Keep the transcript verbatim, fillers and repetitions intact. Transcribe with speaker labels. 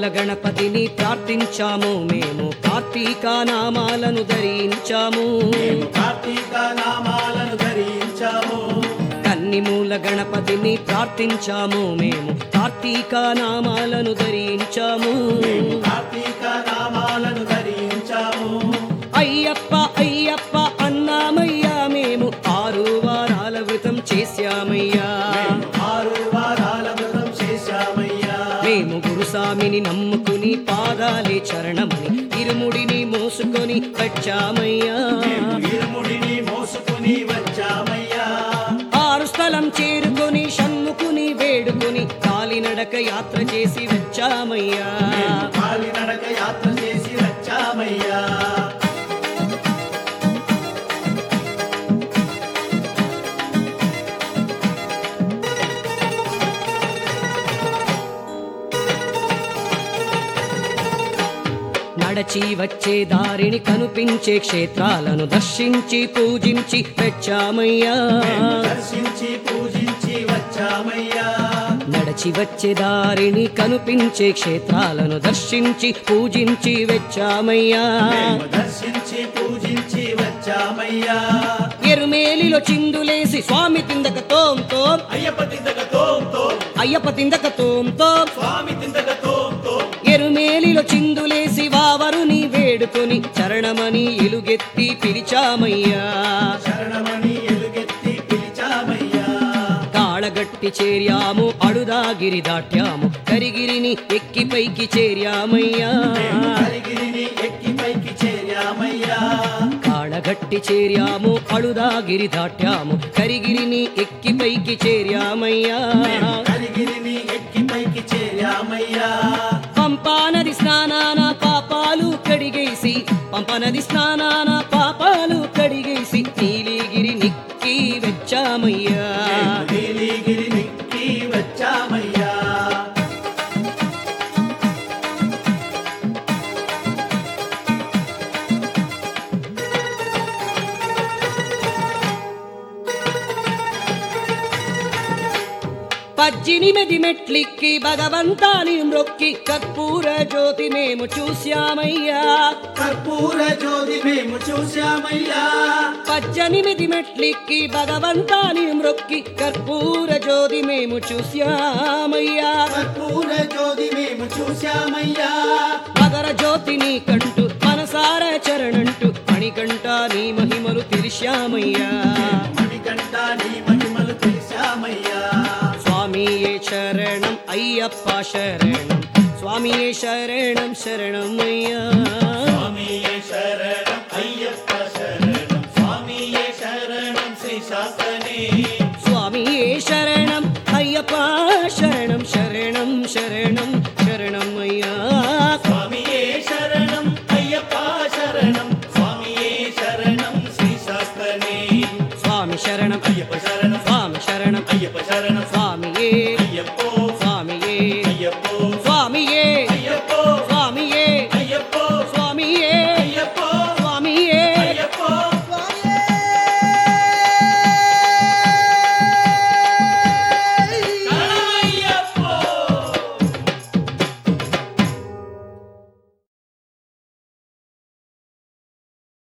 Speaker 1: మూల గణపతిని ప్రార్థించాము మేము కార్తీక నామాలను ధరించాము
Speaker 2: కార్తీక నామాలను ధరించాము
Speaker 1: కన్ని మూల గణపతిని ప్రార్థించాము మేము కార్తీక నామాలను ధరించాము
Speaker 2: కార్తీక నామాలను ధరించాము
Speaker 1: అయ్యప్ప అయ్యప్ప అన్నామయ్యా మేము ఆరు వారాల వ్రతం చేశామయ్యా
Speaker 2: ఆరు వారాల వ్రతం చేశామయ్యా
Speaker 1: మేము గురుస్వామిని నమ్ముకుని పాదాలే చరణమని ఇరుముడిని మోసుకొని వచ్చామయ్యా
Speaker 2: ఇరుముడిని మోసుకుని వచ్చామయ్యా
Speaker 1: ఆరు స్థలం చేరుకొని షణ్ముకుని వేడుకొని కాలినడక యాత్ర చేసి వచ్చామయ్యా
Speaker 2: కాలినడక యాత్ర చేసి వచ్చామయ్యా
Speaker 1: నడచి వచ్చే దారిని కనిపించే క్షేత్రాలను దర్శించి పూజించి వచ్చామయ్యా
Speaker 2: దర్శించి పూజించి వచ్చామయ్యా
Speaker 1: నడచి వచ్చే దారిని కనిపించే క్షేత్రాలను దర్శించి పూజించి వచ్చామయ్యా
Speaker 2: దర్శించి పూజించి వచ్చామయ్యా
Speaker 1: ఎరుమేలిలో చిందులేసి స్వామి తిందక తోం తోం
Speaker 2: అయ్యప్ప తిందక తోం తోం
Speaker 1: అయ్యప్ప తిందక తోం తోం
Speaker 2: స్వామి తిందక తోం తోం
Speaker 1: ఎరుమేలిలో చిందులేసి వావరుని వేడుకొని చరణమని ఎలుగెత్తి పిలిచామయ్యా
Speaker 2: శరణమని ఎలుగెత్తి పిలిచామయ్యా
Speaker 1: తాళగట్టి చేర్యాము అడుదాగిరి దాట్యాము కరిగిరిని ఎక్కి పైకి చేర్యామయ్యా
Speaker 2: హరిగిరిని ఎక్కి పైకి చేరామయ్యా
Speaker 1: తాళగట్టి చేర్యాము అడుదాగిరి దాట్యాము కరిగిరిని ఎక్కి పైకి చేర్యామయ్యా
Speaker 2: హరిగిరిని ఎక్కి పైకి చేరామయ్యా
Speaker 1: పంపానది స్నానాన పాపాలు కడిగేసి పంపనది స్నానాన పాపాలు కడిగేసి నీలిగిరి నిక్కి వచ్చామయ్యా
Speaker 2: నీలిగిరి నిక్కి వచ్చామయ్యా
Speaker 1: పద్దెనిమిది మెట్లిక్కి భగవంతాని మ్రొక్కి కర్పూర జ్యోతి మేము చూశామయ్యా
Speaker 2: కర్పూర జ్యోతి మేము చూశామయ్యా
Speaker 1: పద్దెనిమిది మెట్లిక్కి భగవంతాని మ్రొక్కి కర్పూర జ్యోతి మేము చూశామయ్యా
Speaker 2: కర్పూర జ్యోతి మేము చూశామయ్యా
Speaker 1: మగర జ్యోతిని కంటూ మనసార చరణంటూ మణికంఠ నీ మహిమలు తెలిశామయ్యా
Speaker 2: మణికంఠ నీ మహిమలు తెలిశామయ్యా
Speaker 1: స్వామియే శరణం అయ్యప్ప శరణం స్వామియే శరణం శరణమయ్యా
Speaker 2: స్వామియే శరణం